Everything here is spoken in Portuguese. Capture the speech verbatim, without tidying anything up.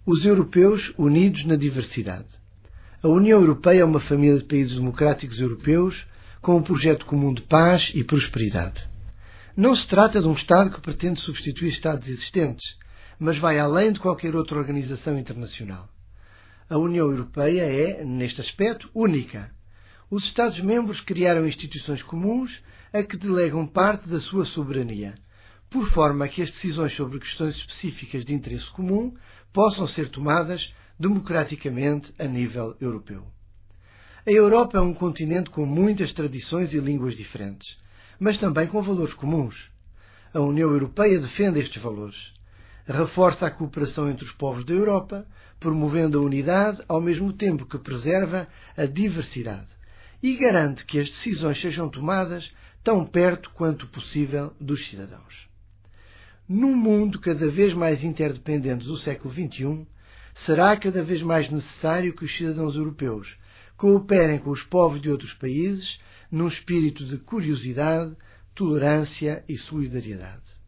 Os europeus unidos na diversidade. A União Europeia é uma família de países democráticos europeus com um projeto comum de paz e prosperidade. Não se trata de um Estado que pretende substituir Estados existentes, mas vai além de qualquer outra organização internacional. A União Europeia é, neste aspecto, única. Os Estados-membros criaram instituições comuns a que delegam parte da sua soberania, por forma a que as decisões sobre questões específicas de interesse comum possam ser tomadas democraticamente a nível europeu. A Europa é um continente com muitas tradições e línguas diferentes, mas também com valores comuns. A União Europeia defende estes valores. Reforça a cooperação entre os povos da Europa, promovendo a unidade ao mesmo tempo que preserva a diversidade e garante que as decisões sejam tomadas tão perto quanto possível dos cidadãos. Num mundo cada vez mais interdependente do século vinte e um, será cada vez mais necessário que os cidadãos europeus cooperem com os povos de outros países num espírito de curiosidade, tolerância e solidariedade.